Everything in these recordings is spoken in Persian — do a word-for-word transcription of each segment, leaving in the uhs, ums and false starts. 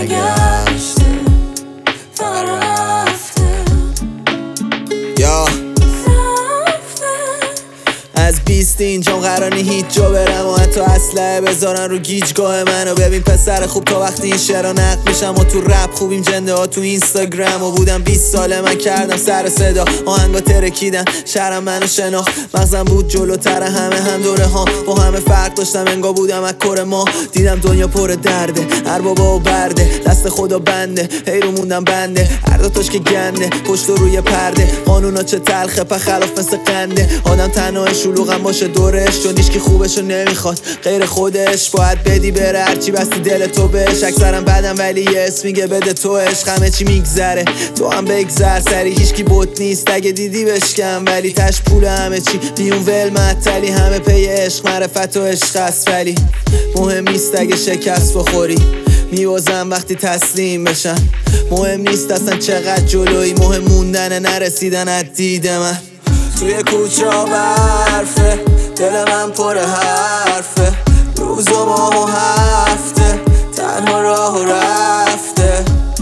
برنگشته فقط رفته یا از بیست اینجام قرار نی هیچ جا برم و حتی اسلحه بذارن رو گیجگاه منو. ببین پسر خوب تا وقتی این شعرها نقد میشم و تو رپ خوبیم جنده ها تو اینستاگرام و بودم بیست ساله من کردم سر صدا آهنگا ترکیدن شهرم منو شناخت مغزم بود جلوتر همه هم دوره ها با همه فرق داشتم انگار بودم از کره ما دیدم دنیا پر درده هر بابا و برده دست خدا بنده هی رو موندم بنده هر دوتاش که گنده پشت و روی پرده قانونا چه تلخه په خلاف مثل قنده آدم تنها شلوغم باشه دورش چون هیچکی خوبشو نمیخواد غیر خودش باید بدی بره هرچی بستی دل تو بهش اکثرم بدم ولی یه اسم میگه بده تو عشق همه چی میگذره تو هم بگذر سری هیچکی بوت نیست اگه دیدی بشکم ولی تش پول همه چی بیون ول معطلی همه پی عشق معرفت و عشق است ولی مهم نیست اگه شکست بخوری میوازم وقتی تسلیم بشن مهم نیست اصلا چقدر جلوی مهم موندن نرسیدن از دید من توی کوچه ها برفه دل من پر حرفه روز و ماه و هفته تنها راه و رفته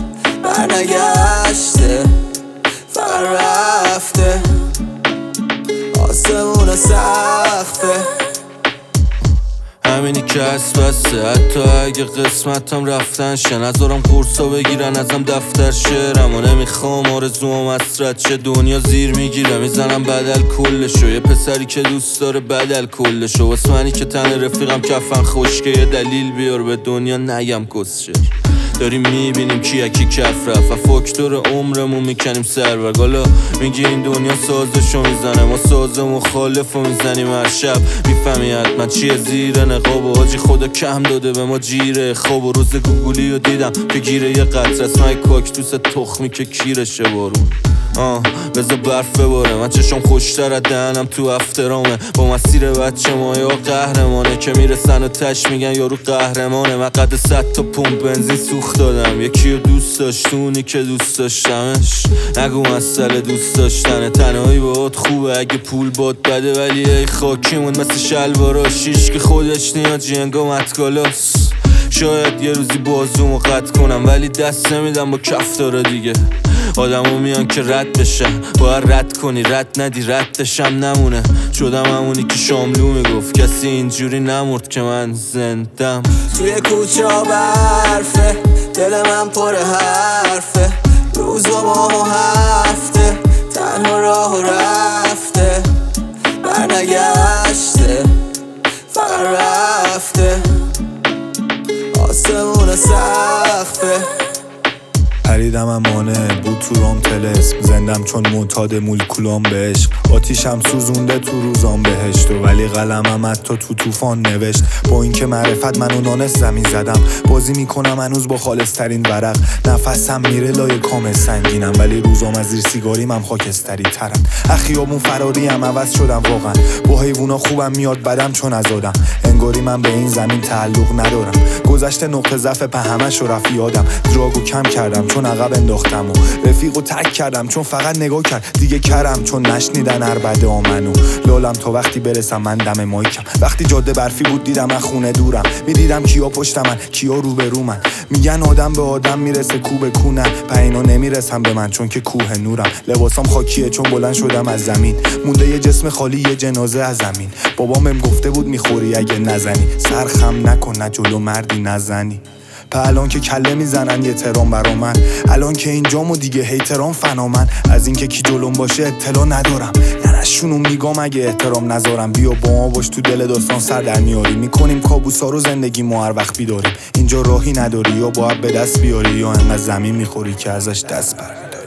برنگشته فقط رفته آسمون سخته همینی که هست بسته حتی اگه قسمتم رفتن شه نذارم قرصا بگیرن ازم دفتر شعرم و نمیخوام آرزوام اسرت شه دنیا زیر میگیره میزنم بدل کلشو یه پسری که دوست داره بدل کلشو واسه منی که تن رفیقم کفن خشکه یه دلیل بیار به دنیا نگم کسشه داریم میبینیم کی کی کف رفت و فاکتور عمرمون میکنیم سرورگ حالا میگی این دنیا سازشو میزنه ما ساز مخالفو میزنیم هر شب میفهمی حتما چیه زیر نقاب و حاجی خدا کم داده به ما جیره خواب و روز گوگولی رو دیدم که گیره یه قطر از من کاکتوس تخمی که کیرشه بارون آه بذار برف بباره من چشم خوشتر از دهنم تو افترامه با مسیر بچه ما یا قهرمانه که میرسن و تش میگن یارو قهرمانه من قد صد تا پمپ بنزین سوخت دادم یکی رو دوست داشتونی که دوست داشتمش نگو مسئله دوست داشتنه تنهایی باهات خوبه اگه پول باد بده ولی ای خاکیمون مثل شلوارا شیش که خودش نیاد جنگا متکالاس شاید یه روزی بازومو قطع کنم ولی دست نمیدم با کف داره دیگه آدمو میان که رد بشن باید رد کنی رد ندی ردشم نمونه شدم همونی که شاملو میگفت کسی اینجوری نمرد که من زندم توی کوچه ها برفه دل من پر حرفه روز و ماه و هفته تنها راه و رفته برنگشته فقط رفته آسمون سخته پریدم امانه بود تو رام تلسم زندم چون معتاد مولکولام به عشق آتیشم سوزونده تو روزام بهشت و ولی قلمم حتی تو طوفان نوشت با اینکه معرفت منو نانست زمین زدم بازی میکنم هنوز با خالصترین ورق نفسم میره لای کام سنگینم ولی روزام از زیر سیگاریم هم خاکستری ترن اخیابون فراریم عوض شدم واقعا با حیوونا خوبم میاد بدم چون از آدم انگاری من به این زمین تعلق ندارم گذشته نقطه ضعف په همش و رفت یادم دراگو کم کردم چون عقب انداختم و رفیقو ترک کردم چون فقط نگاه کرد دیگه کرم چون نشنیدن عربده آمنو لالم تا وقتی برسم من دم مایکم وقتی جاده برفی بود دیدم من خونه دورم میدیدم کیا پشت من کیا روبرو من میگن آدم به آدم میرسه کو به کو نه پینا نمیرسم به من چون که کوه نورم لباسام خاکیه چون بلند شدم از زمین مونده یه جسم خالی یه جنازه از زمین بابام بهم گفته بود میخوری اگه نزنی سرخم نکن نه جلو مردی نزنی په الان که کله میزنن یه ترام برا من الان که اینجامو دیگه هیترام فنا من از اینکه کی جلوم باشه اطلاع ندارم نرشونو میگم اگه احترام نذارم بیا با ما باش تو دل داستان سر در میاری میکنیم کابوسا رو زندگی ما هر وقت بیداریم اینجا راهی نداری یا باید به دست بیاری یا انقدر زمین میخوری که ازش دست برمیداری